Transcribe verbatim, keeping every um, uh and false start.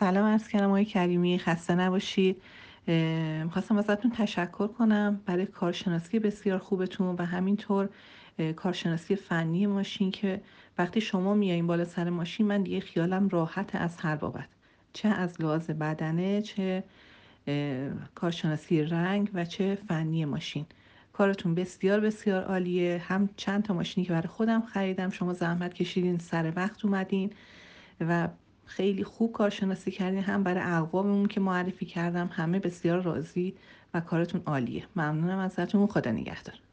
سلام عرض کردم آقای کریمی، خسته نباشید. اه، میخواستم ازتون تشکر کنم برای کارشناسی بسیار خوبتون و همینطور اه، کارشناسی فنی ماشین که وقتی شما میایین بالا سر ماشین من دیگه خیالم راحت از هر بابت، چه از لحاظ بدنه، چه اه، کارشناسی رنگ و چه فنی ماشین. کارتون بسیار بسیار عالیه. هم چند تا ماشینی که برای خودم خریدم شما زحمت کشیدین، سر وقت اومدین و خیلی خوب کارشناسی کردین. هم برای اقواممون که معرفی کردم همه بسیار راضی و کارتون عالیه. ممنونم ازتون. خدا نگهدار.